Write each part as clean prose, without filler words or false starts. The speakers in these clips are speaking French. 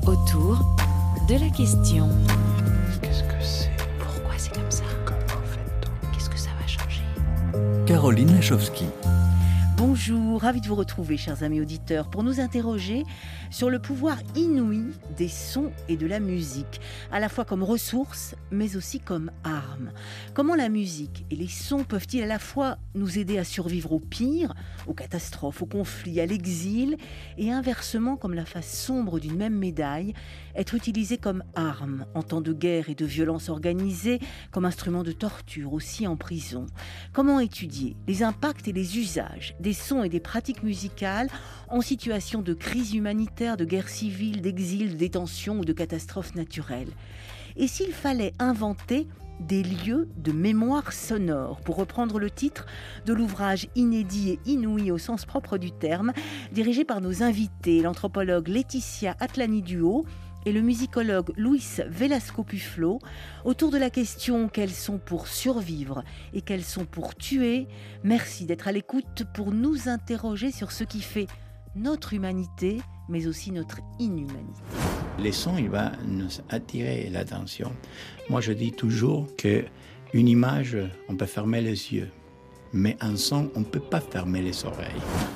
Autour de la question. Qu'est-ce que c'est ? Pourquoi c'est comme ça ? Comment fait-on ? Qu'est-ce que ça va changer ? Caroline Lachowski. Bonjour, ravi de vous retrouver, chers amis auditeurs, pour nous interroger sur le pouvoir inouï des sons et de la musique, à la fois comme ressource, mais aussi comme arme. Comment la musique et les sons peuvent-ils à la fois nous aider à survivre au pire, aux catastrophes, aux conflits, à l'exil, et inversement, comme la face sombre d'une même médaille, être utilisés comme arme en temps de guerre et de violence organisée, comme instrument de torture, aussi en prison. Comment étudier les impacts et les usages des sons et des pratiques musicales en situation de crise humanitaire, de guerre civile, d'exil, de détention ou de catastrophe naturelle ? Et s'il fallait inventer des lieux de mémoire sonore, pour reprendre le titre de l'ouvrage inédit et inouï au sens propre du terme, dirigé par nos invités, l'anthropologue Laetitia Atlani-Duhaut et le musicologue Luis Velasco-Puflo, autour de la question « Quels sont pour survivre et quels sont pour tuer ?» Merci d'être à l'écoute pour nous interroger sur ce qui fait notre humanité, mais aussi notre inhumanité. Les sons, il va nous attirer l'attention. Moi, je dis toujours qu'une image, on peut fermer les yeux, mais un son, on ne peut pas fermer les oreilles.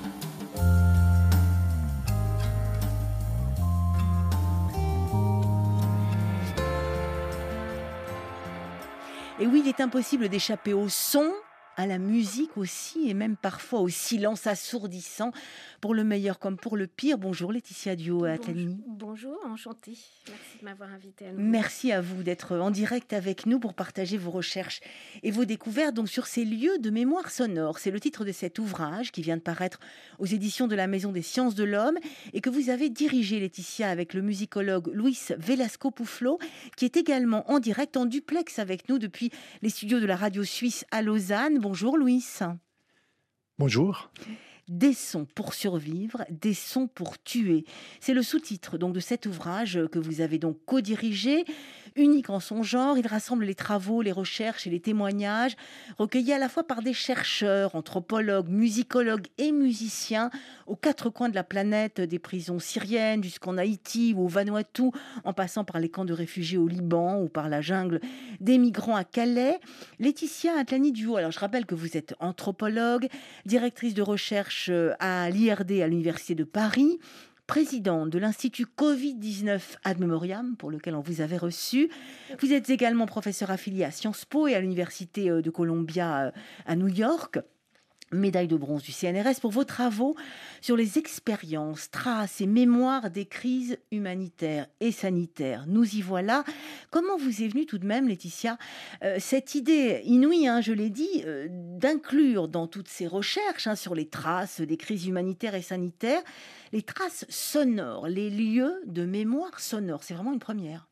Et oui, il est impossible d'échapper au son, à la musique aussi, et même parfois au silence assourdissant, pour le meilleur comme pour le pire. Bonjour Laetitia Duhaut-Atlani. Bonjour, enchantée. Merci de m'avoir invitée à nouveau. Merci à vous d'être en direct avec nous pour partager vos recherches et vos découvertes donc sur ces lieux de mémoire sonore. C'est le titre de cet ouvrage qui vient de paraître aux éditions de la Maison des Sciences de l'Homme et que vous avez dirigé, Laetitia, avec le musicologue Luis Velasco-Puflo, qui est également en direct, en duplex avec nous depuis les studios de la radio suisse à Lausanne. Bonjour Luis. Bonjour. Des sons pour survivre, des sons pour tuer. C'est le sous-titre donc de cet ouvrage que vous avez donc co-dirigé. Unique en son genre, il rassemble les travaux, les recherches et les témoignages recueillis à la fois par des chercheurs, anthropologues, musicologues et musiciens aux quatre coins de la planète, des prisons syriennes jusqu'en Haïti ou au Vanuatu, en passant par les camps de réfugiés au Liban ou par la jungle des migrants à Calais. Laetitia Atlani-Duhaut, alors je rappelle que vous êtes anthropologue, directrice de recherche à l'IRD à l'Université de Paris, présidente de l'Institut Covid-19 Ad Memoriam, pour lequel on vous avait reçu. Vous êtes également professeur affilié à Sciences Po et à l'Université de Columbia à New York. Médaille de bronze du CNRS pour vos travaux sur les expériences, traces et mémoires des crises humanitaires et sanitaires. Nous y voilà. Comment vous est venue tout de même, Laetitia, cette idée inouïe, je l'ai dit, d'inclure dans toutes ces recherches sur les traces des crises humanitaires et sanitaires, les traces sonores, les lieux de mémoire sonore? C'est vraiment une première.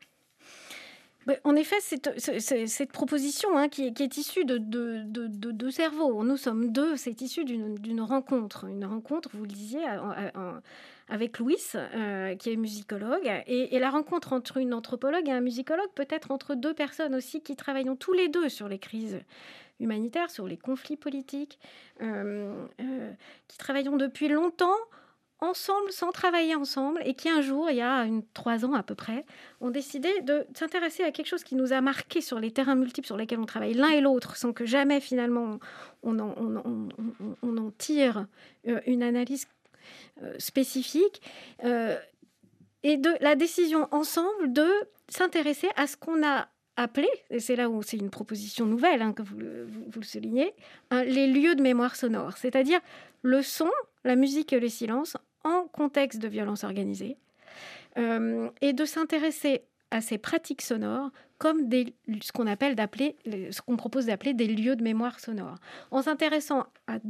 En effet, cette proposition qui est issue de deux cerveaux. Nous sommes deux, c'est issu d'une rencontre. Une rencontre, vous le disiez, avec Louis, qui est musicologue. Et la rencontre entre une anthropologue et un musicologue peut être entre deux personnes aussi qui travaillent tous les deux sur les crises humanitaires, sur les conflits politiques, qui travaillent depuis longtemps ensemble, sans travailler ensemble, et qui un jour, il y a 3 ans à peu près, ont décidé de s'intéresser à quelque chose qui nous a marqué sur les terrains multiples sur lesquels on travaille l'un et l'autre, sans que jamais finalement on en tire une analyse spécifique, et de la décision ensemble de s'intéresser à ce qu'on a appelé, et c'est là où c'est une proposition nouvelle, que vous le soulignez, les lieux de mémoire sonore, c'est-à-dire le son, la musique et le silence en contexte de violence organisée, et de s'intéresser à ces pratiques sonores comme ce qu'on propose d'appeler des lieux de mémoire sonore, en s'intéressant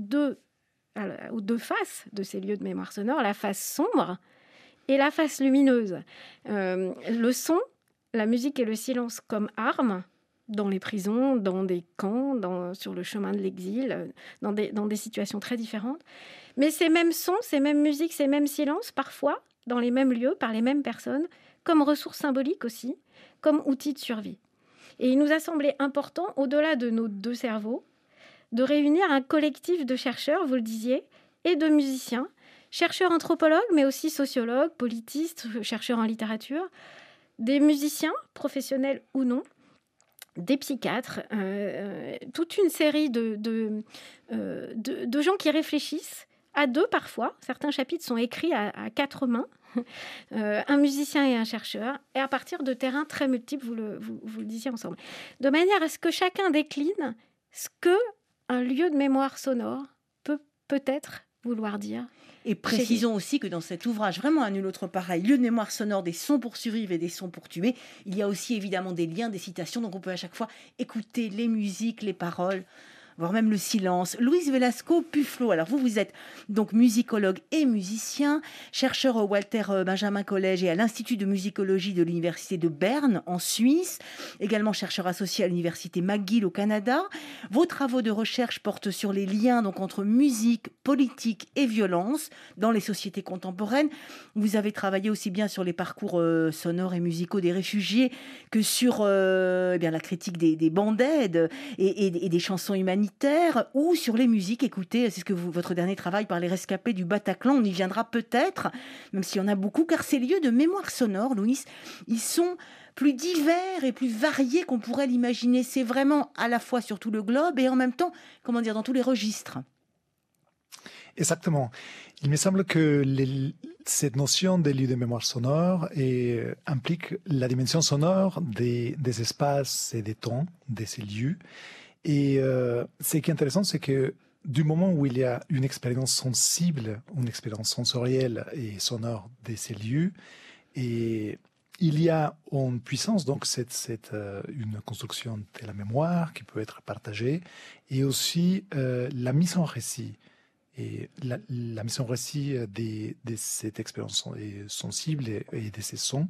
aux deux faces de ces lieux de mémoire sonore, la face sombre et la face lumineuse. Le son, la musique et le silence comme armes dans les prisons, dans des camps, sur le chemin de l'exil, dans des situations très différentes. Mais ces mêmes sons, ces mêmes musiques, ces mêmes silences, parfois, dans les mêmes lieux, par les mêmes personnes, comme ressources symboliques aussi, comme outils de survie. Et il nous a semblé important, au-delà de nos deux cerveaux, de réunir un collectif de chercheurs, vous le disiez, et de musiciens, chercheurs anthropologues, mais aussi sociologues, politistes, chercheurs en littérature, des musiciens, professionnels ou non, des psychiatres, toute une série de gens qui réfléchissent à deux parfois. Certains chapitres sont écrits à quatre mains, un musicien et un chercheur, et à partir de terrains très multiples, vous le disiez ensemble, de manière à ce que chacun décline ce qu'un lieu de mémoire sonore peut peut-être vouloir dire. Et précisons aussi que dans cet ouvrage, vraiment un nul autre pareil, lieu de mémoire sonore des sons pour survivre et des sons pour tuer, il y a aussi évidemment des liens, des citations, donc on peut à chaque fois écouter les musiques, les paroles, voire même le silence. Luis Velasco Puflo, alors vous êtes donc musicologue et musicien, chercheur au Walter Benjamin College et à l'Institut de musicologie de l'Université de Berne en Suisse, également chercheur associé à l'Université McGill au Canada. Vos travaux de recherche portent sur les liens donc entre musique, politique et violence dans les sociétés contemporaines. Vous avez travaillé aussi bien sur les parcours sonores et musicaux des réfugiés que sur la critique des band-aids et des chansons humanitaires, ou sur les musiques. Écoutez, c'est ce que votre dernier travail par les rescapés du Bataclan, on y viendra peut-être, même s'il y en a beaucoup, car ces lieux de mémoire sonore, Louis, ils sont plus divers et plus variés qu'on pourrait l'imaginer. C'est vraiment à la fois sur tout le globe et en même temps, dans tous les registres. Exactement. Il me semble que cette notion des lieux de mémoire sonore implique la dimension sonore des espaces et des temps de ces lieux. Et ce qui est intéressant, c'est que du moment où il y a une expérience sensible, une expérience sensorielle et sonore de ces lieux, et il y a en puissance donc une construction de la mémoire qui peut être partagée, et aussi la mise en récit. Et la mise en récit de cette expérience sensible et de ces sons.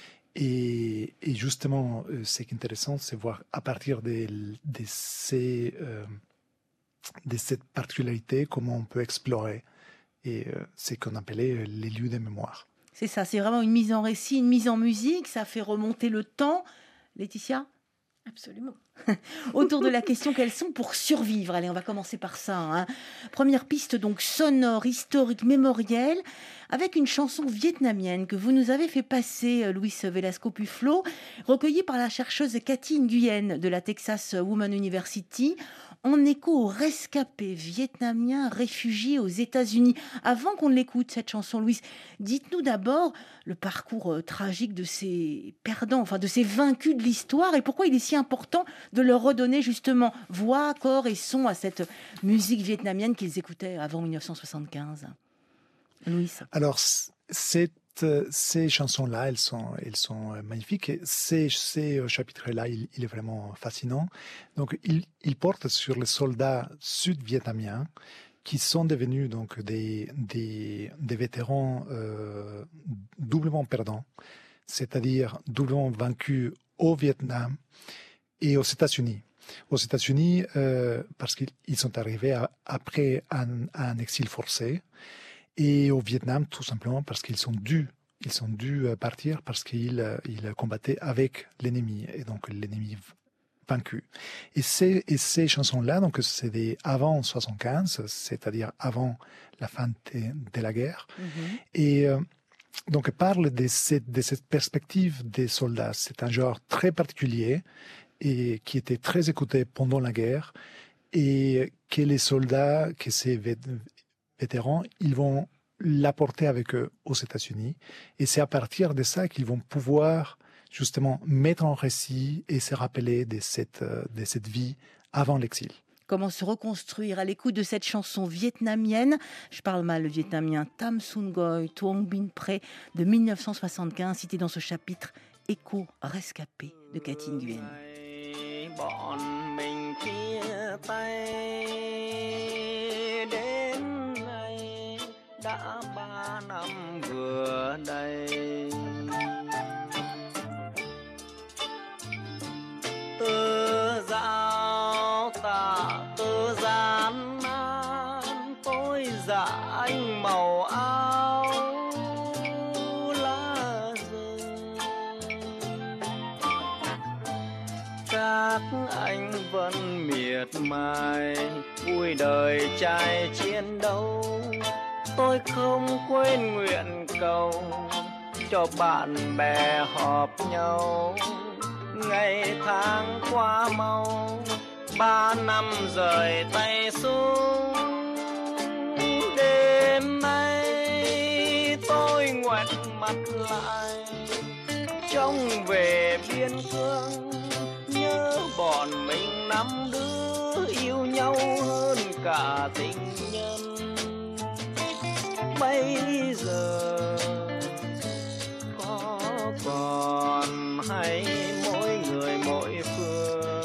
Et justement, ce qui est intéressant, c'est voir à partir de cette particularité comment on peut explorer ce qu'on appelait les lieux de mémoire. C'est ça, c'est vraiment une mise en récit, une mise en musique, ça fait remonter le temps. Laetitia ? Absolument. Autour de la question quels sont pour survivre. Allez, on va commencer par ça. Première piste donc sonore, historique, mémorielle, avec une chanson vietnamienne que vous nous avez fait passer, Luis Velasco Puflo, recueillie par la chercheuse Cathy Nguyen de la Texas Woman University, en écho aux rescapés vietnamiens réfugiés aux États-Unis. Avant qu'on l'écoute, cette chanson, Louis, dites-nous d'abord le parcours tragique de ces perdants, de ces vaincus de l'histoire, et pourquoi il est si important de leur redonner justement voix, corps et son à cette musique vietnamienne qu'ils écoutaient avant 1975. Louis. Alors, ces chansons-là, elles sont magnifiques. Et ces chapitres-là, il est vraiment fascinant. Donc, il porte sur les soldats sud-vietnamiens qui sont devenus donc des vétérans doublement perdants, c'est-à-dire doublement vaincus au Vietnam et aux États-Unis. Aux États-Unis, parce qu'ils sont arrivés après un exil forcé. Et au Vietnam, tout simplement parce qu'ils sont dû partir parce qu'ils combattaient avec l'ennemi, et donc l'ennemi vaincu. Et ces chansons-là, donc c'est avant 1975, c'est-à-dire avant la fin de la guerre, et donc parlent de cette perspective des soldats. C'est un genre très particulier et qui était très écouté pendant la guerre, et que les soldats, que ces vétérans, ils vont l'apporter avec eux aux États-Unis. Et c'est à partir de ça qu'ils vont pouvoir justement mettre en récit et se rappeler de cette vie avant l'exil. Comment se reconstruire à l'écoute de cette chanson vietnamienne, je parle mal le vietnamien, Tam Sun Goy, Tuong Bin Pre, de 1975, cité dans ce chapitre Écho rescapé de Cathy Nguyen. Đã 3 năm vừa đây, tơ dạo tạ tơ gian nan, tôi dạ anh màu áo lá rừng. Các anh vẫn miệt mài vui đời trai chiến đấu. tôi không quên nguyện cầu cho bạn bè họp nhau. Ngày tháng qua mau, 3 năm rời tay xuống. Đêm nay tôi ngoảnh mặt lại, trông về biên cương, nhớ bọn mình năm đứa yêu nhau hơn cả tình nhân. Bây giờ có còn hay mỗi người mỗi phương,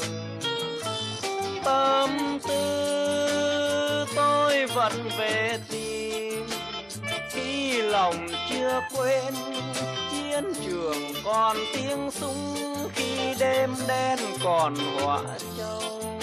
tâm tư tôi vẫn về tìm. Khi lòng chưa quên chiến trường còn tiếng súng, khi đêm đen còn họa châu.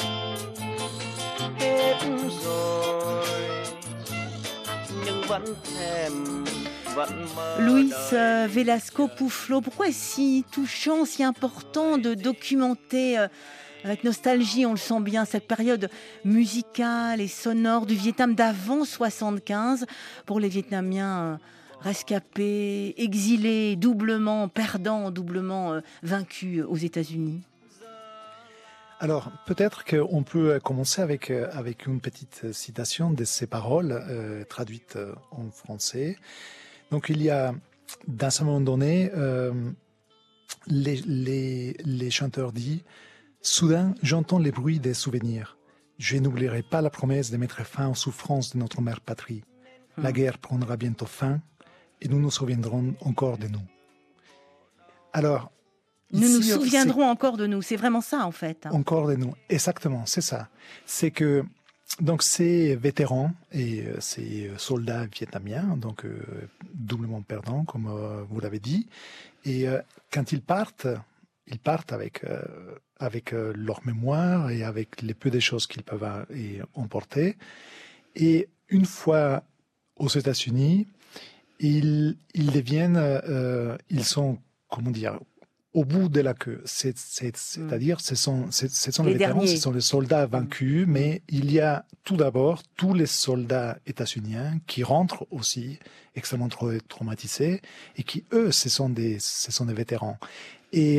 Hết rồi nhưng vẫn thèm, vẫn mơ. Luis Velasco Puflo, pourquoi est-ce si touchant, si important de documenter avec nostalgie, on le sent bien, cette période musicale et sonore du Vietnam d'avant 75 pour les Vietnamiens rescapés, exilés, doublement perdants, doublement vaincus aux États-Unis? Alors, peut-être qu'on peut commencer avec une petite citation de ces paroles traduites en français. Donc, il y a, dans un moment donné, les chanteurs disent « Soudain, j'entends les bruits des souvenirs. Je n'oublierai pas la promesse de mettre fin aux souffrances de notre mère patrie. La guerre prendra bientôt fin et nous nous souviendrons encore de nous. » Alors, nous nous souviendrons encore de nous. C'est vraiment ça, en fait. Encore de nous. Exactement, c'est ça. C'est que, donc, ces vétérans et ces soldats vietnamiens, donc, doublement perdants, comme vous l'avez dit. Et quand ils partent avec leur mémoire et avec les peu de choses qu'ils peuvent emporter. Et une fois aux États-Unis, ils sont, comment dire, au bout de la queue. C'est-à-dire, ce sont les vétérans, ce sont les soldats vaincus, mais il y a tout d'abord tous les soldats états-uniens qui rentrent aussi extrêmement traumatisés et qui, eux, ce sont des vétérans. Et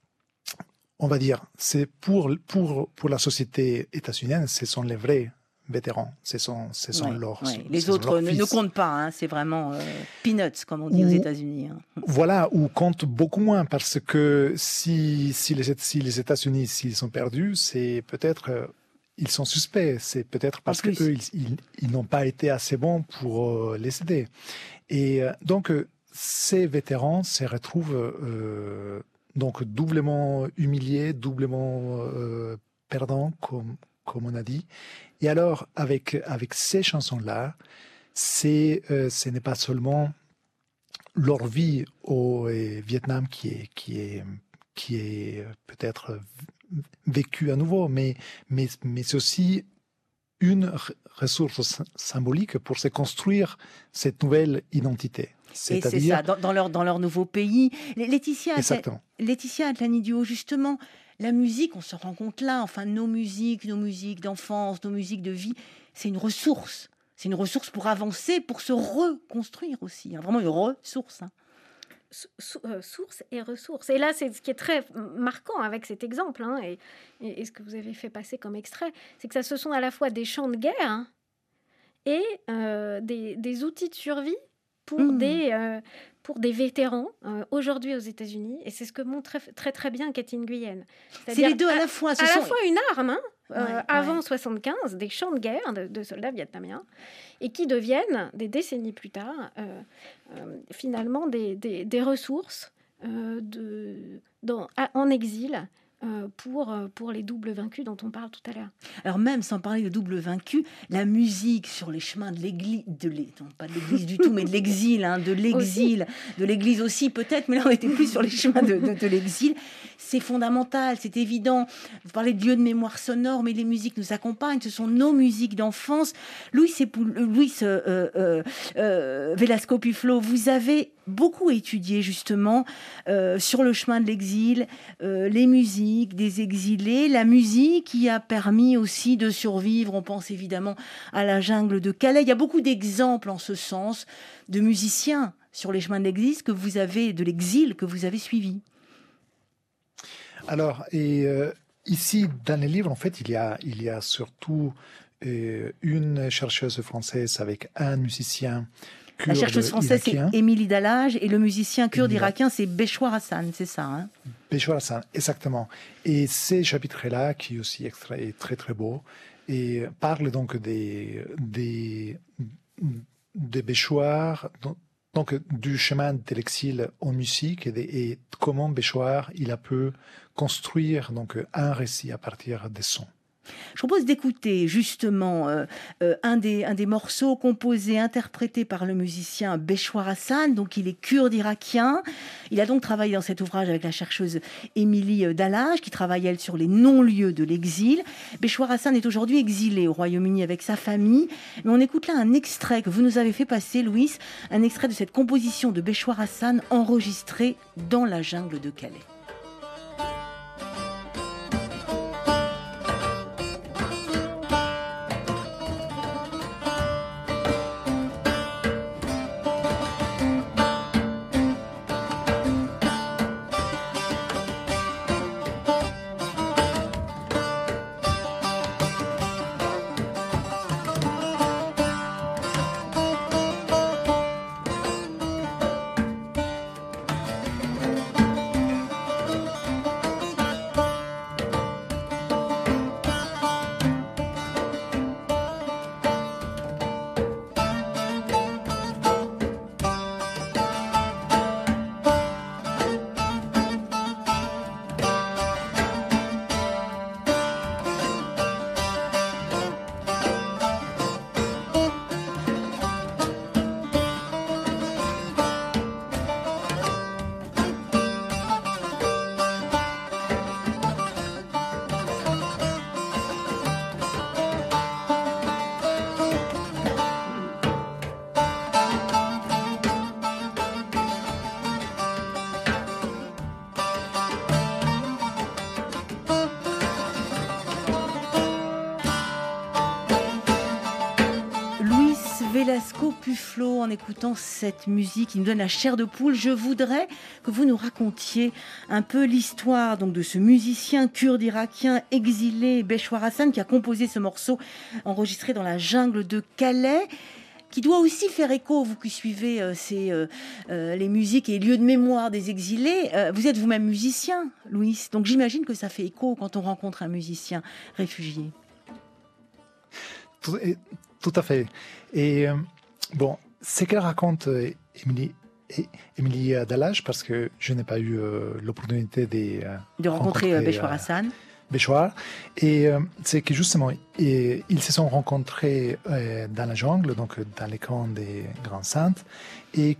on va dire, c'est pour la société états-unienne, ce sont les vrais vétérans. Ce sont leurs fils. Les autres ne comptent pas. Hein, c'est vraiment peanuts, comme on dit aux États-Unis. Hein. Voilà, ou comptent beaucoup moins, parce que si les États-Unis, s'ils sont perdus, c'est peut-être ils sont suspects. C'est peut-être parce qu'eux, ils n'ont pas été assez bons pour les aider. Et donc, ces vétérans se retrouvent donc doublement humiliés, doublement perdants, comme on a dit. Et alors, avec ces chansons-là, ce n'est pas seulement leur vie au Vietnam qui est peut-être vécue à nouveau, mais c'est aussi une ressource symbolique pour se construire cette nouvelle identité. Et c'est ça, dans leur nouveau pays. Laetitia Atlani-Duo, justement, la musique, on se rend compte là, enfin nos musiques d'enfance, nos musiques de vie, c'est une ressource. C'est une ressource pour avancer, pour se reconstruire aussi. Hein. Vraiment une ressource. Hein. Source et ressource. Et là, c'est ce qui est très marquant avec cet exemple, hein, et ce que vous avez fait passer comme extrait, c'est que ce sont à la fois des chants de guerre hein, et des outils de survie pour des vétérans aujourd'hui aux États-Unis, et c'est ce que montre très très bien Kathy Nguyen. C'est les deux à la fois. À la fois une arme, avant 75, des champs de guerre de soldats vietnamiens, et qui deviennent, des décennies plus tard, finalement des ressources en exil, pour les doubles vaincus dont on parle tout à l'heure. Alors même sans parler de double vaincus, la musique sur les chemins de l'église, non pas de l'église du tout, mais de l'exil, hein, de l'église aussi peut-être, mais là on était plus sur les chemins de l'exil. C'est fondamental, c'est évident. Vous parlez de lieux de mémoire sonore, mais les musiques nous accompagnent, ce sont nos musiques d'enfance. Luis Velasco Puflo, vous avez beaucoup étudié justement sur le chemin de l'exil, les musiques des exilés, la musique qui a permis aussi de survivre. On pense évidemment à la jungle de Calais. Il y a beaucoup d'exemples en ce sens de musiciens sur les chemins de l'exil que vous avez suivis. Alors, ici, dans les livres, en fait, il y a surtout une chercheuse française avec un musicien kurde. La chercheuse française, c'est Émilie Dallage, et le musicien kurde irakien, c'est Beshwar Hassan, c'est ça, hein? Beshwar Hassan, exactement. Et ces chapitres-là, qui est aussi est très très beau, et parlent donc des Beshwar, donc du chemin de l'exil en musique et comment Beshwar il a pu construire donc un récit à partir des sons. Je propose d'écouter justement un des morceaux composés, interprétés par le musicien Beshwar Hassan. Donc il est kurde irakien. Il a donc travaillé dans cet ouvrage avec la chercheuse Émilie Dallage, qui travaille elle sur les non-lieux de l'exil. Beshwar Hassan est aujourd'hui exilé au Royaume-Uni avec sa famille. Mais on écoute là un extrait que vous nous avez fait passer, Louis, un extrait de cette composition de Beshwar Hassan enregistrée dans la jungle de Calais. Velasco Puflo, en écoutant cette musique qui nous donne la chair de poule, je voudrais que vous nous racontiez un peu l'histoire donc de ce musicien kurde irakien exilé, Beshwar Hassan, qui a composé ce morceau enregistré dans la jungle de Calais, qui doit aussi faire écho, vous qui suivez les musiques et les lieux de mémoire des exilés. Vous êtes vous-même musicien, Louis, donc j'imagine que ça fait écho quand on rencontre un musicien réfugié. Tout à fait. Et bon, ce qu'elle raconte, Émilie Dallage, parce que je n'ai pas eu l'opportunité de rencontrer Beshwar Hassan. Beshwar, et c'est que justement, ils se sont rencontrés dans la jungle, donc dans les camps des Grands Saintes, et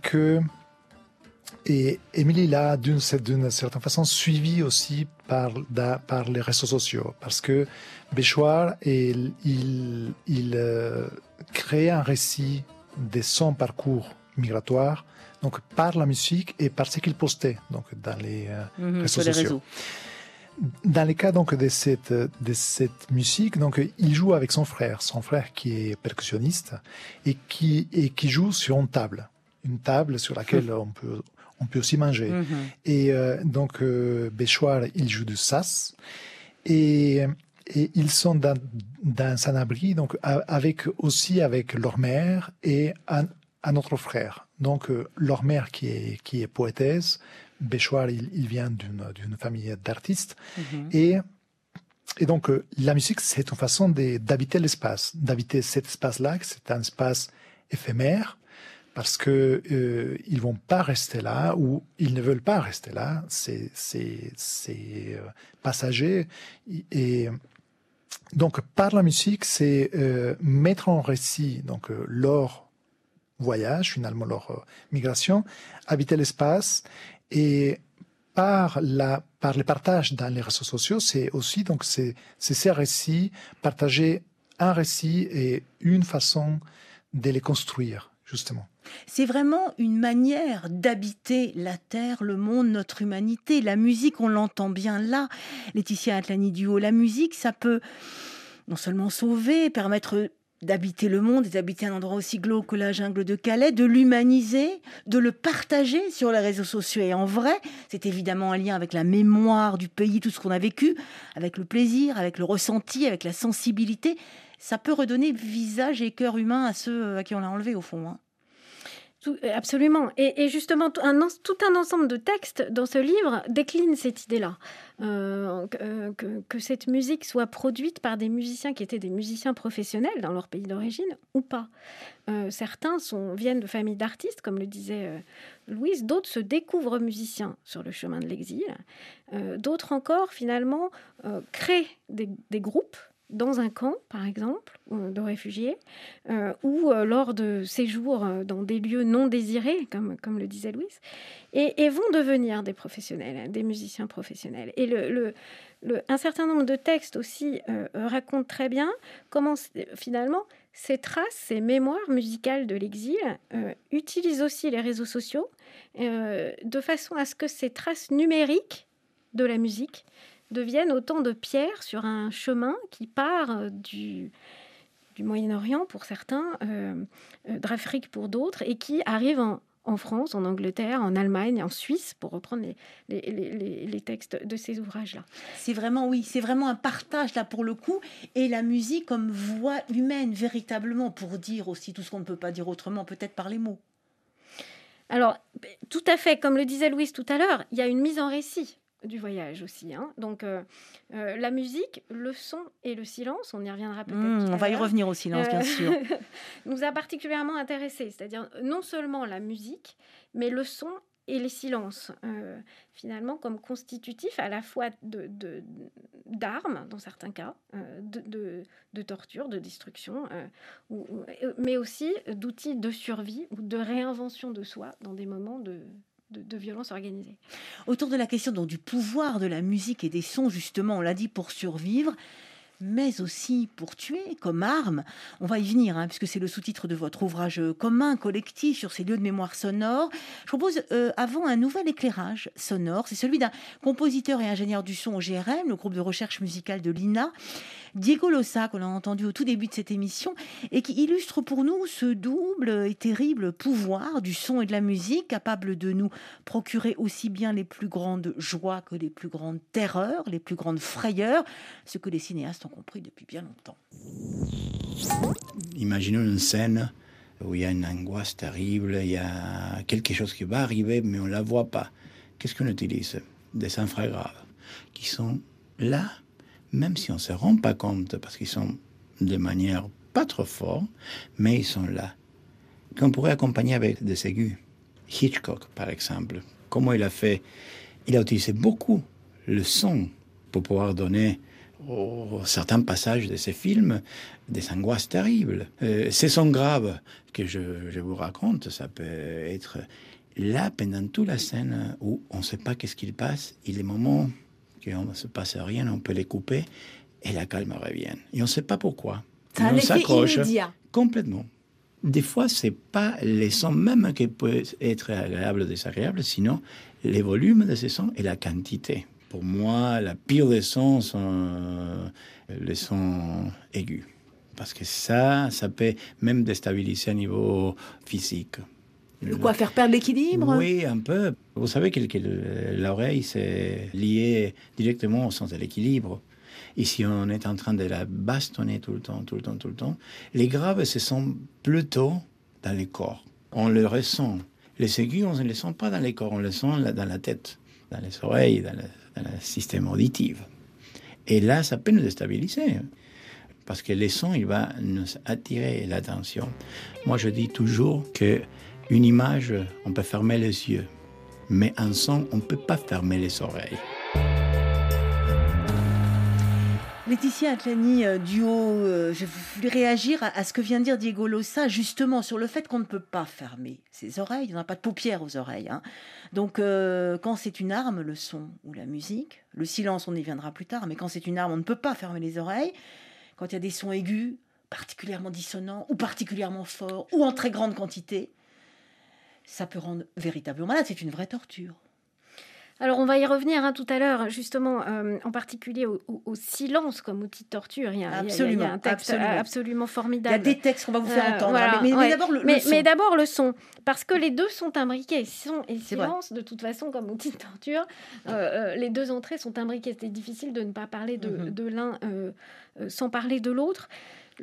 Émilie l'a d'une certaine façon suivi aussi par les réseaux sociaux, parce que Beshwar, il crée un récit de son parcours migratoire, donc par la musique et par ce qu'il postait donc dans les réseaux sociaux. Dans le cas donc de cette musique, donc il joue avec son frère qui est percussionniste et qui joue sur une table sur laquelle on peut aussi manger. Et donc Beshwar, il joue du saz et ils sont dans un abri, donc avec leur mère et un autre frère. Donc leur mère qui est poétesse, Beshwar, il vient d'une famille d'artistes, et donc la musique, c'est une façon d'habiter l'espace, d'habiter cet espace-là, c'est un espace éphémère, parce que ils vont pas rester là, ou ils ne veulent pas rester là, c'est passager, et donc par la musique, c'est mettre en récit donc leur voyage, finalement leur migration, habiter l'espace, et par le partage dans les réseaux sociaux, c'est aussi donc c'est ces récits, partager un récit et une façon de les construire, justement. C'est vraiment une manière d'habiter la terre, le monde, notre humanité. La musique, on l'entend bien là. Laetitia Atlani Duo, la musique, ça peut non seulement sauver, permettre d'habiter le monde, d'habiter un endroit aussi glauque que la jungle de Calais, de l'humaniser, de le partager sur les réseaux sociaux. Et en vrai, c'est évidemment un lien avec la mémoire du pays, tout ce qu'on a vécu, avec le plaisir, avec le ressenti, avec la sensibilité. Ça peut redonner visage et cœur humain à ceux à qui on l'a enlevé, au fond. Absolument. Et justement, tout un ensemble de textes dans ce livre décline cette idée-là. Que cette musique soit produite par des musiciens qui étaient des musiciens professionnels dans leur pays d'origine ou pas. Certains viennent de familles d'artistes, comme le disait Louise. D'autres se découvrent musiciens sur le chemin de l'exil. D'autres encore, finalement, créent des groupes dans un camp, par exemple, de réfugiés, ou lors de séjours dans des lieux non désirés, comme le disait Louise, et vont devenir des professionnels, des musiciens professionnels. Et un certain nombre de textes aussi racontent très bien comment, finalement, ces traces, ces mémoires musicales de l'exil utilisent aussi les réseaux sociaux de façon à ce que ces traces numériques de la musique deviennent autant de pierres sur un chemin qui part du Moyen-Orient pour certains, d'Afrique pour d'autres, et qui arrive en France, en Angleterre, en Allemagne, en Suisse, pour reprendre les textes de ces ouvrages-là. C'est vraiment un partage là pour le coup, et la musique comme voix humaine véritablement pour dire aussi tout ce qu'on ne peut pas dire autrement, peut-être par les mots. Alors, tout à fait, comme le disait Louise tout à l'heure, il y a une mise en récit du voyage aussi. Donc, la musique, le son et le silence, on y reviendra peut-être tout à l'heure. On va y revenir au silence, bien sûr. Nous a particulièrement intéressés, c'est-à-dire non seulement la musique, mais le son et les silences, finalement, comme constitutifs à la fois d'armes, dans certains cas, de torture, de destruction, mais aussi d'outils de survie ou de réinvention de soi dans des moments de violence organisée. Autour de la question donc, du pouvoir de la musique et des sons, justement, on l'a dit, pour survivre, mais aussi pour tuer, comme arme. On va y venir, puisque c'est le sous-titre de votre ouvrage commun, collectif, sur ces lieux de mémoire sonore. Je propose avant un nouvel éclairage sonore. C'est celui d'un compositeur et ingénieur du son au GRM, le groupe de recherche musicale de l'INA, Diego Losa, qu'on a entendu au tout début de cette émission, et qui illustre pour nous ce double et terrible pouvoir du son et de la musique, capable de nous procurer aussi bien les plus grandes joies que les plus grandes terreurs, les plus grandes frayeurs, ce que les cinéastes ont compris depuis bien longtemps. Imaginons une scène où il y a une angoisse terrible, il y a quelque chose qui va arriver, mais on ne la voit pas. Qu'est-ce qu'on utilise? Des infragraves qui sont là, même si on ne se rend pas compte, parce qu'ils sont de manière pas trop forte, mais ils sont là. Qu'on pourrait accompagner avec des aigus. Hitchcock, par exemple, comment il a fait? Il a utilisé beaucoup le son pour pouvoir donner certains passages de ses films des angoisses terribles. Ces sons graves que je vous raconte, ça peut être là pendant toute la scène où on ne sait pas qu'est-ce qu'il passe, et les moments qu'on ne se passe rien, on peut les couper et la calme revient. Et on ne sait pas pourquoi. Ça a un effet immédiat. Complètement. Des fois, ce n'est pas les sons même qui peuvent être agréables ou désagréables, sinon les volumes de ces sons et la quantité. Pour moi, la pire des sons sont les sons aigus. Parce que ça peut même déstabiliser à niveau physique. Quoi, faire perdre l'équilibre? Oui, un peu. Vous savez que l'oreille, c'est lié directement au sens de l'équilibre. Et si on est en train de la bastonner tout le temps, les graves, ce sont plutôt dans le corps. On le ressent. Les aigus, on ne les sent pas dans le corps, on les sent dans la tête, dans les oreilles, dans le système auditif. Et là, ça peut nous déstabiliser. Parce que le son, il va nous attirer l'attention. Moi, je dis toujours que une image, on peut fermer les yeux, mais un son, on ne peut pas fermer les oreilles. Laetitia Atlani Duo, je voulais réagir à ce que vient de dire Diego Losa, justement sur le fait qu'on ne peut pas fermer ses oreilles. Il n'y a pas de paupières aux oreilles. Donc, quand c'est une arme, le son ou la musique, le silence, on y viendra plus tard, mais quand c'est une arme, on ne peut pas fermer les oreilles. Quand il y a des sons aigus, particulièrement dissonants, ou particulièrement forts, ou en très grande quantité, ça peut rendre véritablement malade. C'est une vraie torture. Alors, on va y revenir tout à l'heure, justement, en particulier au silence comme outil de torture. Il y a un texte absolument formidable. Il y a des textes qu'on va vous faire entendre. Voilà, mais d'abord, le son. Mais d'abord, le son. Parce que les deux sont imbriqués. Son et C'est silence, de toute façon, comme outil de torture, les deux entrées sont imbriquées. C'est difficile de ne pas parler de l'un sans parler de l'autre.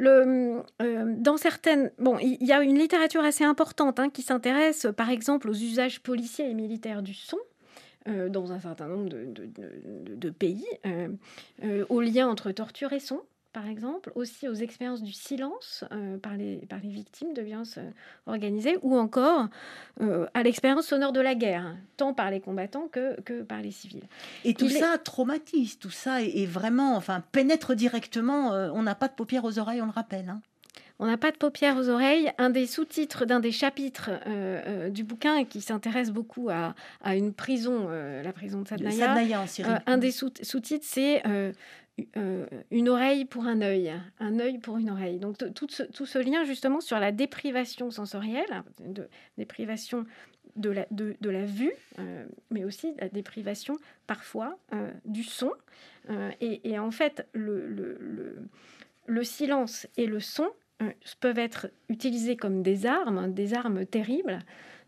Dans certaines... Bon, il y a une littérature assez importante qui s'intéresse, par exemple, aux usages policiers et militaires du son. Dans un certain nombre de pays, aux liens entre torture et son, par exemple, aussi aux expériences du silence par les victimes de violences organisées, ou encore à l'expérience sonore de la guerre, tant par les combattants que par les civils. Et tout ça traumatise, tout ça est vraiment, pénètre directement. On n'a pas de paupières aux oreilles, on le rappelle. On n'a pas de paupières aux oreilles. Un des sous-titres d'un des chapitres du bouquin qui s'intéresse beaucoup à une prison, la prison de Sadnaya. Sadnaya en Syrie. Un des sous-titres, c'est une oreille pour un œil pour une oreille. Donc tout ce lien justement sur la déprivation sensorielle, déprivation de la vue, mais aussi la déprivation parfois du son. Et en fait, le silence et le son peuvent être utilisés comme des armes terribles,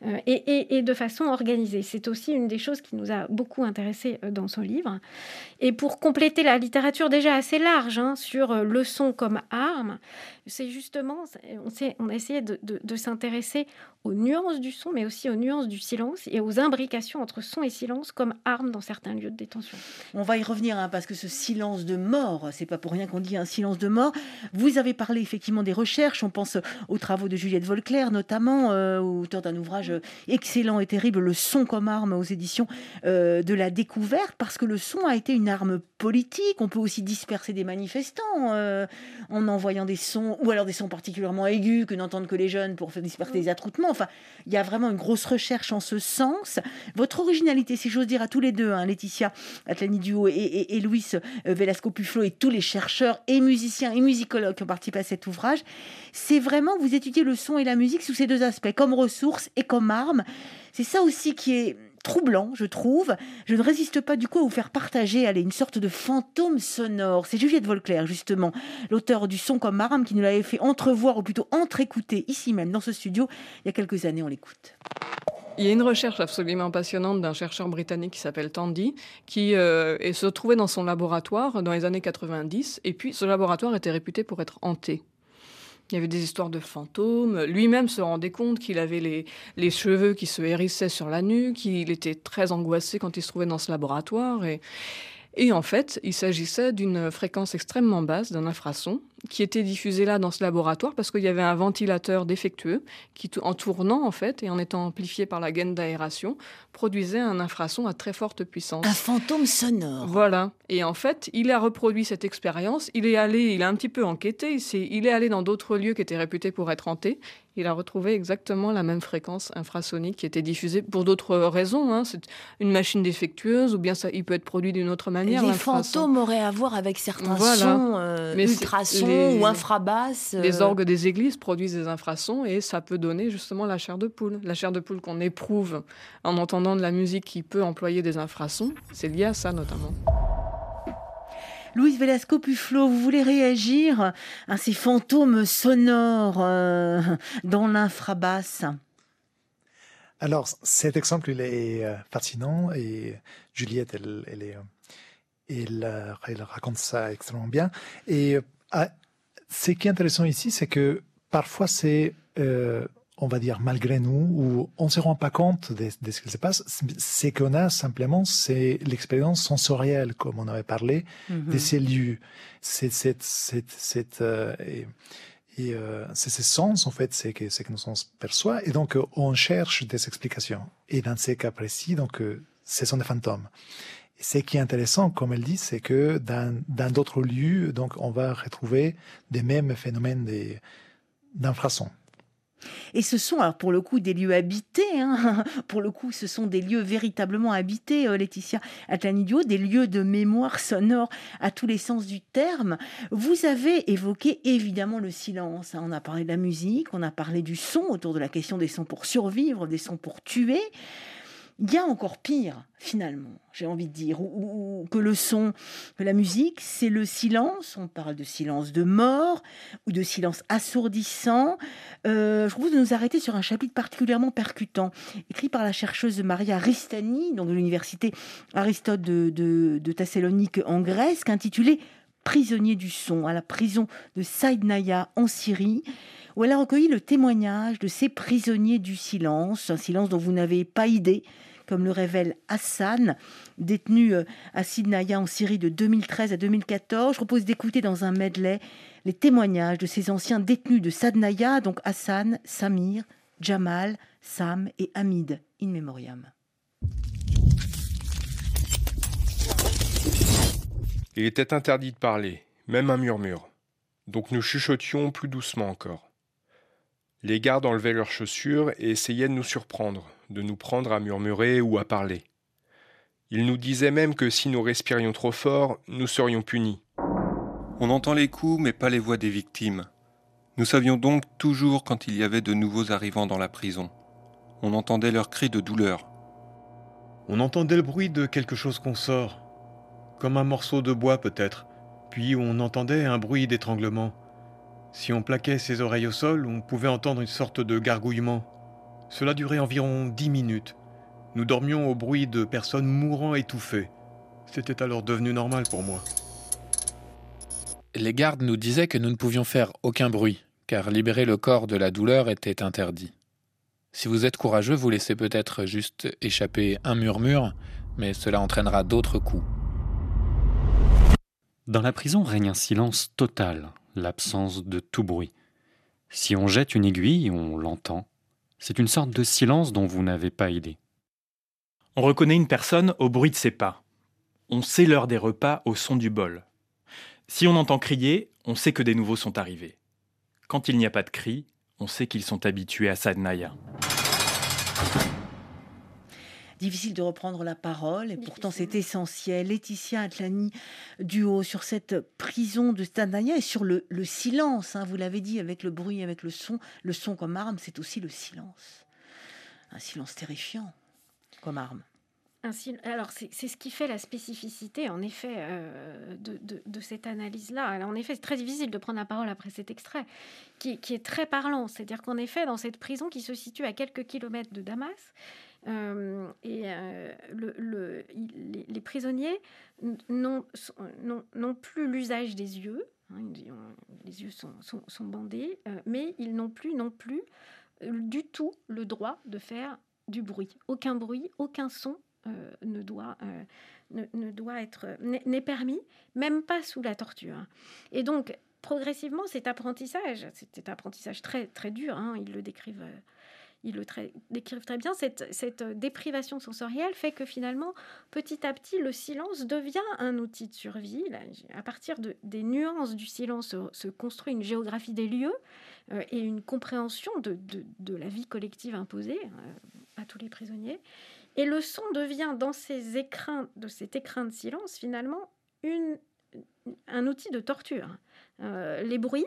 et de façon organisée. C'est aussi une des choses qui nous a beaucoup intéressés dans ce livre. Et pour compléter la littérature déjà assez large sur le son comme arme, c'est justement, on a essayé de s'intéresser aux nuances du son, mais aussi aux nuances du silence et aux imbrications entre son et silence comme armes dans certains lieux de détention. On va y revenir, parce que ce silence de mort, c'est pas pour rien qu'on dit un silence de mort. Vous avez parlé effectivement des recherches, on pense aux travaux de Juliette Volclair, notamment, auteur d'un ouvrage excellent et terrible, Le son comme arme, aux éditions de la Découverte, parce que le son a été une arme politique. On peut aussi disperser des manifestants en envoyant des sons, ou alors des sons particulièrement aigus que n'entendent que les jeunes pour faire disperser des attroupements. Il y a vraiment une grosse recherche en ce sens. Votre originalité, si j'ose dire, à tous les deux, Laetitia Atlani-Duhaut et Luis Velasco-Puflo, et tous les chercheurs et musiciens et musicologues qui ont participé à cet ouvrage, c'est vraiment, vous étudiez le son et la musique sous ces deux aspects, comme ressources et comme armes. C'est ça aussi qui est troublant, je trouve. Je ne résiste pas du coup à vous faire partager une sorte de fantôme sonore. C'est Juliette Volclair, justement, l'auteur du son comme arme, qui nous l'avait fait entrevoir, ou plutôt entre-écouter, ici même, dans ce studio, il y a quelques années. On l'écoute. Il y a une recherche absolument passionnante d'un chercheur britannique qui s'appelle Tandy, qui se trouvait dans son laboratoire dans les années 90, et puis ce laboratoire était réputé pour être hanté. Il y avait des histoires de fantômes. Lui-même se rendait compte qu'il avait les cheveux qui se hérissaient sur la nuque. Il était très angoissé quand il se trouvait dans ce laboratoire. Et en fait, il s'agissait d'une fréquence extrêmement basse, d'un infrason, qui était diffusé là dans ce laboratoire parce qu'il y avait un ventilateur défectueux qui, en tournant en fait et en étant amplifié par la gaine d'aération, produisait un infrason à très forte puissance. Un fantôme sonore. Voilà. Et en fait, il a reproduit cette expérience. Il a un petit peu enquêté. Il est allé dans d'autres lieux qui étaient réputés pour être hantés. Il a retrouvé exactement la même fréquence infrasonique qui était diffusée pour d'autres raisons. C'est une machine défectueuse, ou bien il peut être produit d'une autre manière. Les fantômes auraient à voir avec certains sons, ultrasons ou infrabasses. Les orgues des églises produisent des infrasons et ça peut donner justement la chair de poule. La chair de poule qu'on éprouve en entendant de la musique qui peut employer des infrasons, c'est lié à ça notamment. Luis Velasco-Puflo, vous voulez réagir à ces fantômes sonores dans l'infrabasse? Alors, cet exemple, il est fascinant et Juliette, elle raconte ça extrêmement bien. Et ce qui est intéressant ici, c'est que parfois c'est, on va dire, malgré nous, où on ne se rend pas compte de ce qui se passe. Ce qu'on a simplement, c'est l'expérience sensorielle, comme on avait parlé, de ces lieux. C'est ces sens, en fait, c'est que nous on perçoit. Et donc, on cherche des explications. Et dans ces cas précis, donc, ce sont des fantômes. Et ce qui est intéressant, comme elle dit, c'est que dans d'autres lieux, donc, on va retrouver des mêmes phénomènes d'infrasons. Et ce sont, alors pour le coup, des lieux habités. Pour le coup, ce sont des lieux véritablement habités, Laetitia Atlani-Duhaut, des lieux de mémoire sonore à tous les sens du terme. Vous avez évoqué évidemment le silence. On a parlé de la musique, on a parlé du son, autour de la question des sons pour survivre, des sons pour tuer. Il y a encore pire, finalement, j'ai envie de dire, que le son, que la musique, c'est le silence. On parle de silence de mort ou de silence assourdissant. Je vous propose de nous arrêter sur un chapitre particulièrement percutant, écrit par la chercheuse Maria Ristani, donc de l'université Aristote de Thessalonique en Grèce, intitulé « Prisonnier du son » à la prison de Saïdnaïa en Syrie, où elle a recueilli le témoignage de ces prisonniers du silence, un silence dont vous n'avez pas idée, comme le révèle Hassan, détenu à Saïdnaïa en Syrie de 2013 à 2014. Je propose d'écouter dans un medley les témoignages de ces anciens détenus de Saïdnaïa, donc Hassan, Samir, Jamal, Sam et Hamid, in memoriam. Il était interdit de parler, même un murmure. Donc nous chuchotions plus doucement encore. Les gardes enlevaient leurs chaussures et essayaient de nous surprendre, de nous prendre à murmurer ou à parler. Ils nous disaient même que si nous respirions trop fort, nous serions punis. On entend les coups, mais pas les voix des victimes. Nous savions donc toujours quand il y avait de nouveaux arrivants dans la prison. On entendait leurs cris de douleur. On entendait le bruit de quelque chose qu'on sort, comme un morceau de bois peut-être, puis on entendait un bruit d'étranglement. Si on plaquait ses oreilles au sol, on pouvait entendre une sorte de gargouillement. Cela durait environ 10 minutes. Nous dormions au bruit de personnes mourant étouffées. C'était alors devenu normal pour moi. Les gardes nous disaient que nous ne pouvions faire aucun bruit, car libérer le corps de la douleur était interdit. Si vous êtes courageux, vous laissez peut-être juste échapper un murmure, mais cela entraînera d'autres coups. Dans la prison règne un silence total, l'absence de tout bruit. Si on jette une aiguille, on l'entend. C'est une sorte de silence dont vous n'avez pas idée. On reconnaît une personne au bruit de ses pas. On sait l'heure des repas au son du bol. Si on entend crier, on sait que des nouveaux sont arrivés. Quand il n'y a pas de cri, on sait qu'ils sont habitués à Saïdnaïa. Difficile de reprendre la parole, et pourtant c'est essentiel. Laetitia Atlani-Duhaut, sur cette prison de Saïdnaïa et sur le silence, vous l'avez dit, avec le bruit, avec le son comme arme, c'est aussi le silence. Un silence terrifiant comme arme. Alors, c'est ce qui fait la spécificité, en effet, de cette analyse-là. Alors, en effet, c'est très difficile de prendre la parole après cet extrait, qui est très parlant. C'est-à-dire qu'en effet, dans cette prison qui se situe à quelques kilomètres de Damas, les prisonniers n'ont plus l'usage des yeux. Les yeux sont bandés, mais ils n'ont plus du tout le droit de faire du bruit. Aucun bruit, aucun son n'est permis, même pas sous la torture. Et donc, progressivement, cet apprentissage très, très dur, ils le décrivent très bien, cette déprivation sensorielle fait que finalement, petit à petit, le silence devient un outil de survie. Là, à partir des nuances du silence se construit une géographie des lieux et une compréhension de la vie collective imposée à tous les prisonniers. Et le son devient, dans cet écrin de silence, finalement, un outil de torture. Les bruits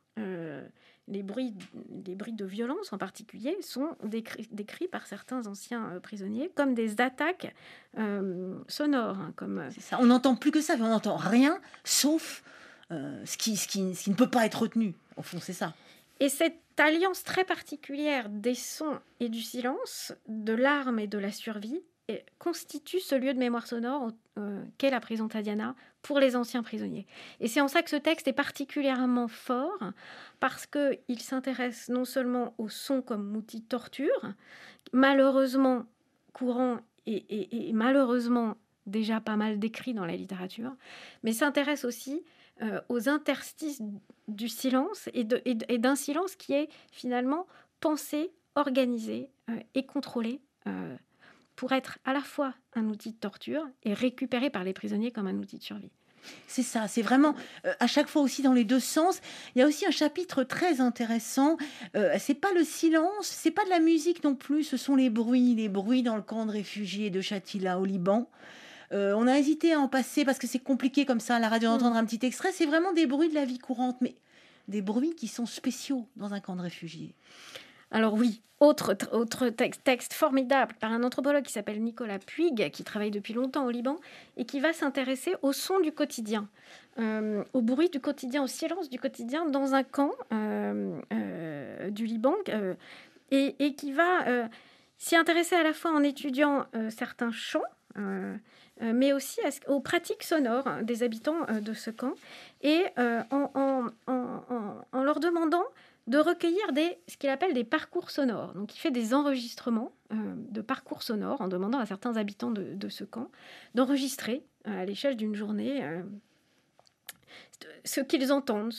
de violence en particulier sont décrits par certains anciens prisonniers comme des attaques sonores. C'est ça. On n'entend plus que ça, on n'entend rien sauf ce qui ne peut pas être retenu. Au fond, c'est ça. Et cette alliance très particulière des sons et du silence, de l'arme et de la survie, constitue ce lieu de mémoire sonore qu'est la prison Tadiana pour les anciens prisonniers. Et c'est en ça que ce texte est particulièrement fort, parce qu'il s'intéresse non seulement au son comme outil de torture, malheureusement courant et malheureusement déjà pas mal décrit dans la littérature, mais s'intéresse aussi aux interstices du silence et d'un silence qui est finalement pensé, organisé et contrôlé pour être à la fois un outil de torture et récupéré par les prisonniers comme un outil de survie. C'est ça, c'est vraiment à chaque fois aussi dans les deux sens. Il y a aussi un chapitre très intéressant. C'est pas le silence, c'est pas de la musique non plus. Ce sont les bruits dans le camp de réfugiés de Shatila au Liban. On a hésité à en passer parce que c'est compliqué comme ça à la radio d'entendre un petit extrait. C'est vraiment des bruits de la vie courante, mais des bruits qui sont spéciaux dans un camp de réfugiés. Alors oui, autre texte formidable par un anthropologue qui s'appelle Nicolas Puig, qui travaille depuis longtemps au Liban et qui va s'intéresser au son du quotidien, au bruit du quotidien, au silence du quotidien dans un camp du Liban et qui va s'y intéresser à la fois en étudiant certains chants, mais aussi aux pratiques sonores des habitants de ce camp et en leur demandant de recueillir ce qu'il appelle des parcours sonores. Donc, il fait des enregistrements de parcours sonores en demandant à certains habitants de ce camp d'enregistrer à l'échelle d'une journée ce qu'ils entendent,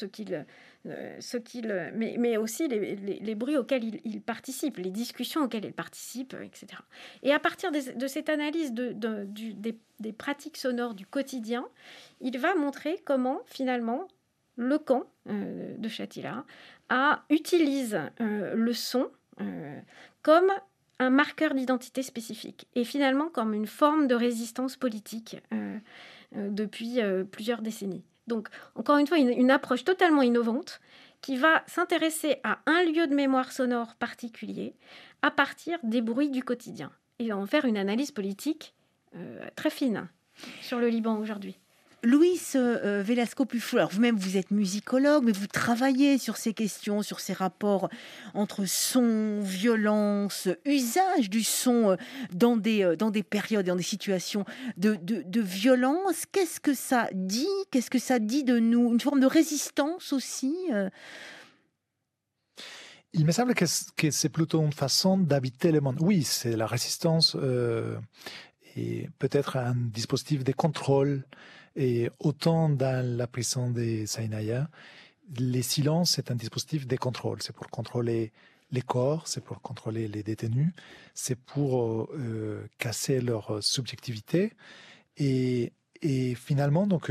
mais aussi les bruits auxquels ils participent, les discussions auxquelles ils participent, etc. Et à partir de cette analyse des pratiques sonores du quotidien, il va montrer comment, finalement, le camp de Shatila utilise le son comme un marqueur d'identité spécifique et finalement comme une forme de résistance politique depuis plusieurs décennies. Donc, encore une fois, une approche totalement innovante qui va s'intéresser à un lieu de mémoire sonore particulier à partir des bruits du quotidien et en faire une analyse politique très fine sur le Liban aujourd'hui. Luis Velasco-Puflo, alors vous-même vous êtes musicologue, mais vous travaillez sur ces questions, sur ces rapports entre son, violence, usage du son dans des périodes et dans des situations de violence. Qu'est-ce que ça dit ? Qu'est-ce que ça dit de nous ? Une forme de résistance aussi Il me semble que c'est plutôt une façon d'habiter le monde. Oui, c'est la résistance et peut-être un dispositif de contrôle. Et autant dans la prison de Saïnaya, les silences, c'est un dispositif de contrôle. C'est pour contrôler les corps, c'est pour contrôler les détenus, c'est pour casser leur subjectivité. Et finalement, donc,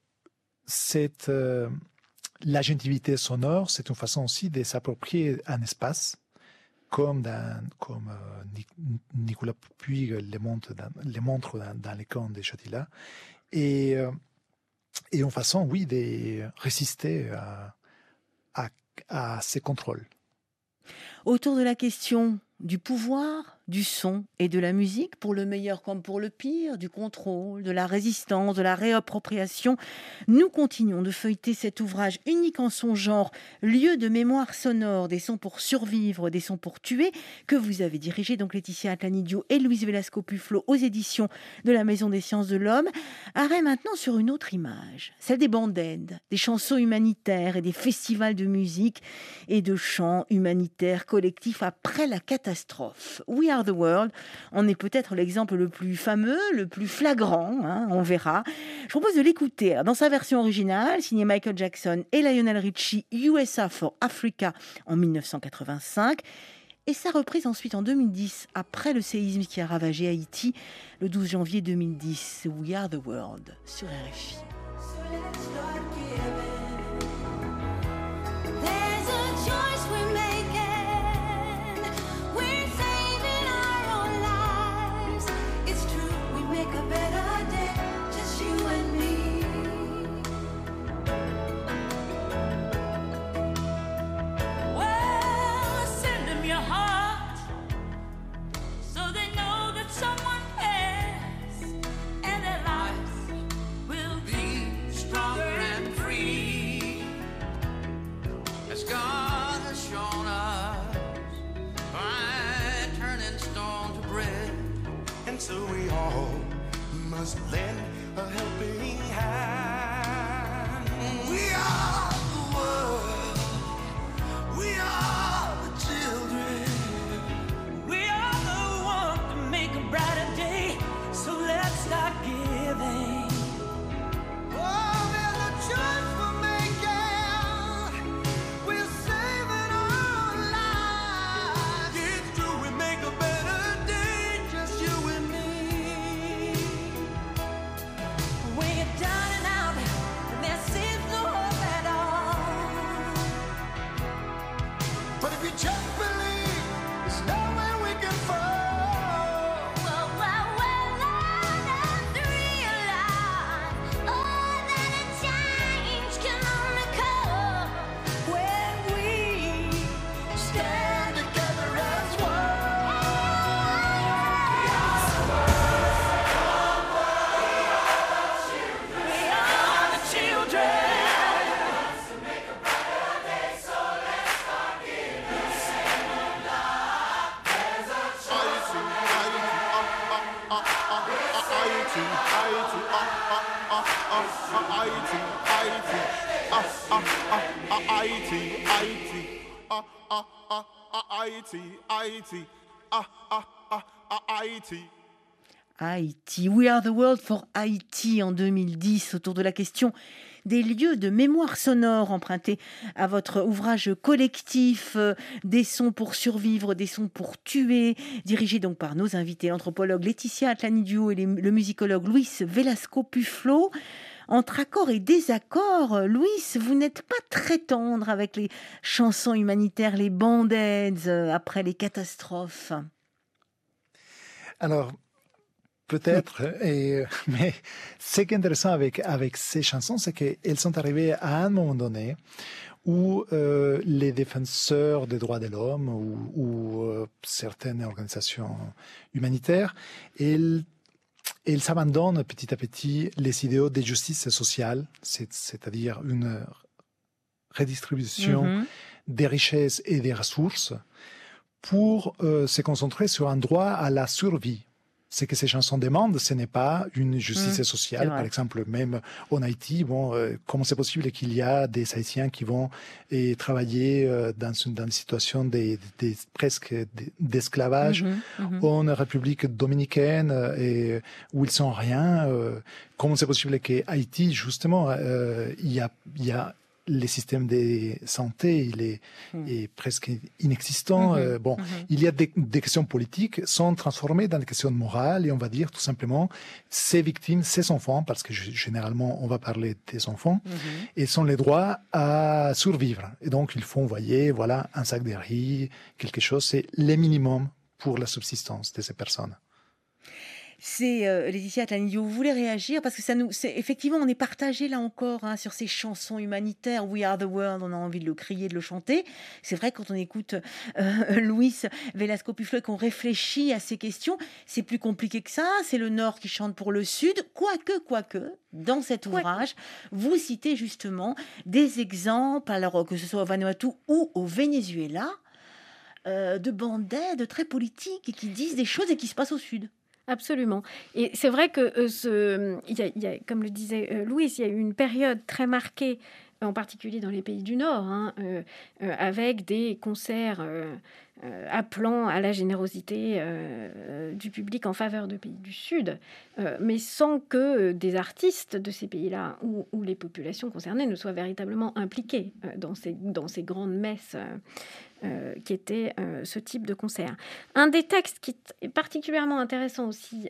l'agentivité sonore, c'est une façon aussi de s'approprier un espace, comme Nicolas Puig les montre dans les camps de Shatila. Et en façon, oui, de résister à ces contrôles. Autour de la question du pouvoir, du son et de la musique, pour le meilleur comme pour le pire, du contrôle, de la résistance, de la réappropriation, nous continuons de feuilleter cet ouvrage unique en son genre, lieu de mémoire sonore, des sons pour survivre, des sons pour tuer, que vous avez dirigé, donc Laetitia Atlanidio et Luis Velasco-Puflo aux éditions de la Maison des Sciences de l'Homme. Arrêt maintenant sur une autre image, celle des band-aids, des chansons humanitaires et des festivals de musique et de chants humanitaires collectifs après la catastrophe. We Are the World en est peut-être l'exemple le plus fameux, le plus flagrant, on verra. Je propose de l'écouter dans sa version originale, signée Michael Jackson et Lionel Richie, USA for Africa en 1985. Et sa reprise ensuite en 2010, après le séisme qui a ravagé Haïti, le 12 janvier 2010. We Are the World sur RFI. Lend a helping hand. We are the world. We are the children. We are the ones to make a brighter day. So let's start giving. Oh, there's a choice we're making. We're saving our lives. It's true, we make a better day. Just you and me. We Haïti, We Are the World for Haïti en 2010, autour de la question des lieux de mémoire sonore empruntés à votre ouvrage collectif Des sons pour survivre, des sons pour tuer, dirigé donc par nos invités, l'anthropologue Laetitia Atlanidiou et le musicologue Luis Velasco Puflo. Entre accords et désaccords, Luis, vous n'êtes pas très tendre avec les chansons humanitaires, les band-aids après les catastrophes. Alors, peut-être, mais ce qui est intéressant avec ces chansons, c'est qu'elles sont arrivées à un moment donné où les défenseurs des droits de l'homme ou certaines organisations humanitaires, elles abandonnent petit à petit les idéaux de justice sociale, c'est-à-dire une redistribution des richesses et des ressources pour se concentrer sur un droit à la survie. Ce que ces chansons demandent, ce n'est pas une justice sociale. Par exemple, même en Haïti, comment c'est possible qu'il y a des Haïtiens qui vont travailler dans une situation presque d'esclavage en République dominicaine où ils sont rien. Comment c'est possible qu'à Haïti, justement, il y a les systèmes de santé, il est presque inexistant. Il y a des questions politiques sont transformées dans des questions morales et on va dire tout simplement ces victimes, ces enfants, parce que généralement on va parler des enfants, et sont les droits à survivre. Et donc il faut envoyer un sac de riz, quelque chose, c'est le minimum pour la subsistance de ces personnes. C'est Laetitia Atlanidiou, vous voulez réagir parce que effectivement on est partagé là encore sur ces chansons humanitaires. We Are the World, on a envie de le crier, de le chanter. C'est vrai quand on écoute Luis Velasco Puflo et qu'on réfléchit à ces questions, c'est plus compliqué que ça. C'est le Nord qui chante pour le Sud, quoique dans cet ouvrage vous citez justement des exemples, alors que ce soit au Vanuatu ou au Venezuela, de bandits très politiques et qui disent des choses et qui se passent au Sud. Absolument. Et c'est vrai que, comme le disait Louis, il y a eu une période très marquée, en particulier dans les pays du Nord, avec des concerts appelant à la générosité du public en faveur de pays du Sud, mais sans que des artistes de ces pays-là ou les populations concernées ne soient véritablement impliqués dans ces grandes messes qui était ce type de concert. Un des textes qui est particulièrement intéressant aussi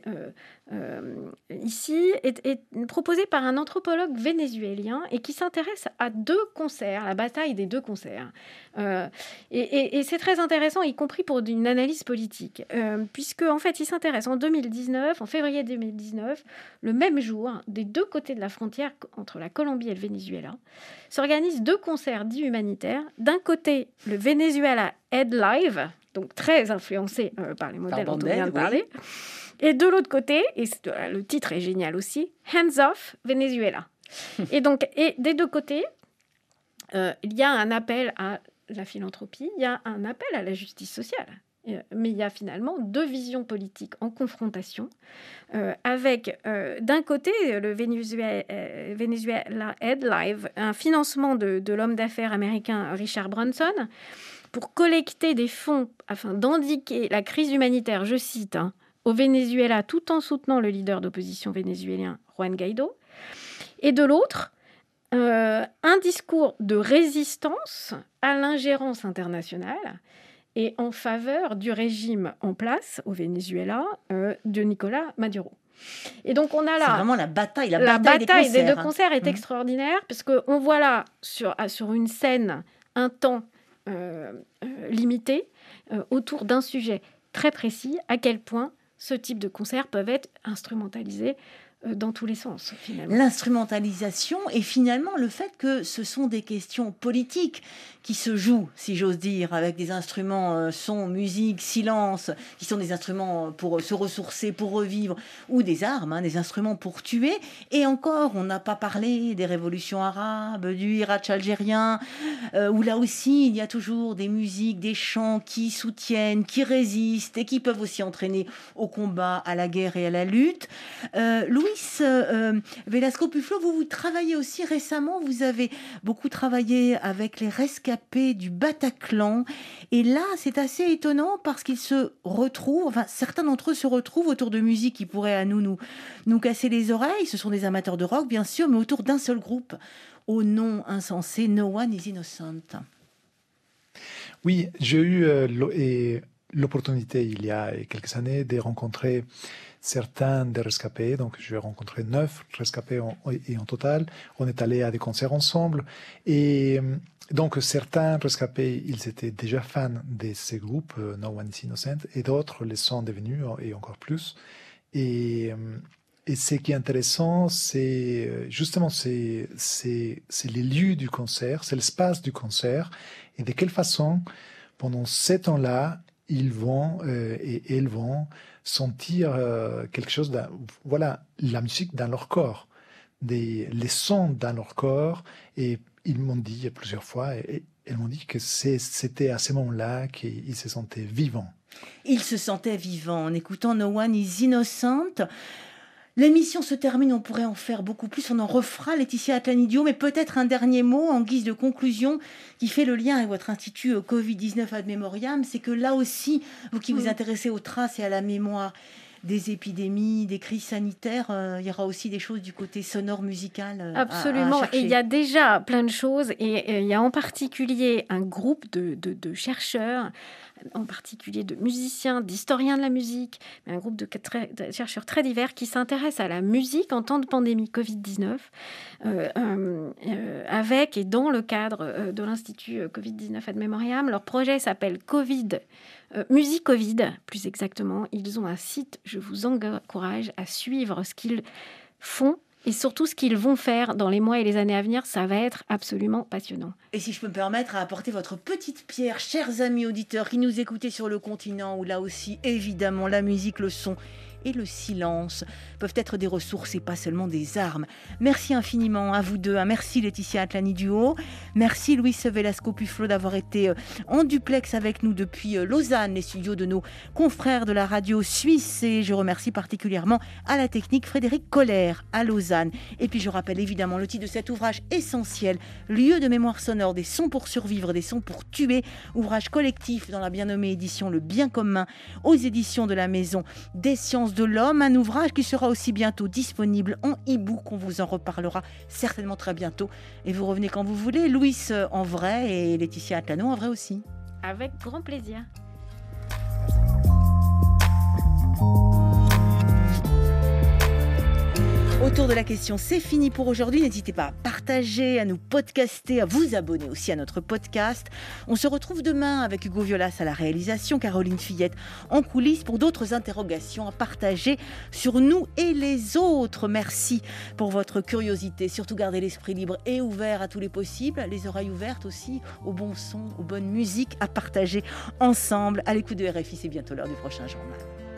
ici est proposé par un anthropologue vénézuélien et qui s'intéresse à deux concerts, la bataille des deux concerts. Et c'est très intéressant, y compris pour une analyse politique, puisque en fait, il s'intéresse en février 2019, le même jour, des deux côtés de la frontière entre la Colombie et le Venezuela, s'organisent deux concerts dits humanitaires. D'un côté, le Venezuela Head Live, donc très influencé par les modèles dont on vient de parler, et de l'autre côté, et le titre est génial aussi, Hands Off Venezuela. Et des deux côtés, il y a un appel à la philanthropie, il y a un appel à la justice sociale. Mais il y a finalement deux visions politiques en confrontation, avec d'un côté le Venezuela Head Live, un financement de l'homme d'affaires américain Richard Branson pour collecter des fonds afin d'endiguer la crise humanitaire, je cite, au Venezuela, tout en soutenant le leader d'opposition vénézuélien Juan Guaido. Et de l'autre, un discours de résistance à l'ingérence internationale et en faveur du régime en place au Venezuela de Nicolas Maduro. Et donc on a là... C'est vraiment la bataille des deux concerts est extraordinaire, parce qu'on voit là, sur une scène, un temps limité, autour d'un sujet très précis, à quel point ce type de concerts peuvent être instrumentalisés dans tous les sens, finalement. L'instrumentalisation et finalement le fait que ce sont des questions politiques qui se jouent, si j'ose dire, avec des instruments son, musique, silence, qui sont des instruments pour se ressourcer, pour revivre, ou des armes, des instruments pour tuer. Et encore, on n'a pas parlé des révolutions arabes, du Irak algérien, où là aussi, il y a toujours des musiques, des chants qui soutiennent, qui résistent et qui peuvent aussi entraîner au combat, à la guerre et à la lutte. Luis Velasco Puflo, vous travaillez aussi récemment, vous avez beaucoup travaillé avec les rescapés du Bataclan. Et là, c'est assez étonnant parce qu'ils se retrouvent, enfin certains d'entre eux se retrouvent autour de musique qui pourrait à nous casser les oreilles. Ce sont des amateurs de rock, bien sûr, mais autour d'un seul groupe, au nom insensé, No One is Innocent. Oui, j'ai eu l'opportunité il y a quelques années de rencontrer certains des rescapés. Donc, j'ai rencontré 9 rescapés en total. On est allé à des concerts ensemble. Et donc, certains rescapés, ils étaient déjà fans de ces groupes, No One is Innocent, et d'autres les sont devenus, et encore plus. Et ce qui est intéressant, c'est justement c'est les lieux du concert, c'est l'espace du concert, et de quelle façon, pendant ces temps-là, ils vont et elles vont sentir quelque chose, la musique dans leur corps, les sons dans leur corps. Et ils m'ont dit plusieurs fois, et elles m'ont dit que c'était à ce moment-là qu'ils se sentaient vivants. Ils se sentaient vivants en écoutant No One is Innocent. L'émission se termine, on pourrait en faire beaucoup plus, on en refera, Laetitia Atlanidio, mais peut-être un dernier mot en guise de conclusion qui fait le lien avec votre institut Covid-19 ad memoriam, c'est que là aussi, vous qui vous intéressez aux traces et à la mémoire des épidémies, des crises sanitaires, il y aura aussi des choses du côté sonore, musical. Absolument, et il y a déjà plein de choses, et il y a en particulier un groupe de chercheurs, en particulier de musiciens, d'historiens de la musique, un groupe de chercheurs très divers qui s'intéressent à la musique en temps de pandémie Covid-19, avec et dans le cadre de l'Institut Covid-19 ad memoriam. Leur projet s'appelle Musique Covid, plus exactement. Ils ont un site, je vous encourage à suivre ce qu'ils font et surtout ce qu'ils vont faire dans les mois et les années à venir. Ça va être absolument passionnant. Et si je peux me permettre à apporter votre petite pierre, chers amis auditeurs qui nous écoutez sur le continent, où là aussi, évidemment, la musique, le son et le silence peuvent être des ressources et pas seulement des armes. Merci infiniment à vous deux. Merci Laetitia Atlanidio. Merci Luis Velasco Puflo d'avoir été en duplex avec nous depuis Lausanne, les studios de nos confrères de la radio suisse. Et je remercie particulièrement à la technique Frédéric Koller à Lausanne. Et puis je rappelle évidemment le titre de cet ouvrage essentiel, Lieu de mémoire sonore, des sons pour survivre, des sons pour tuer. Ouvrage collectif dans la bien nommée édition Le Bien commun aux éditions de la Maison des Sciences de l'Homme, un ouvrage qui sera aussi bientôt disponible en e-book. On vous en reparlera certainement très bientôt. Et vous revenez quand vous voulez. Louis en vrai et Laetitia Atlano en vrai aussi. Avec grand plaisir. Autour de la question, c'est fini pour aujourd'hui. N'hésitez pas à partager, à nous podcaster, à vous abonner aussi à notre podcast. On se retrouve demain avec Hugo Violas à la réalisation, Caroline Fillette en coulisses pour d'autres interrogations à partager sur nous et les autres. Merci pour votre curiosité. Surtout gardez l'esprit libre et ouvert à tous les possibles, les oreilles ouvertes aussi aux bons sons, aux bonnes musiques à partager ensemble. À l'écoute de RFI, c'est bientôt l'heure du prochain journal.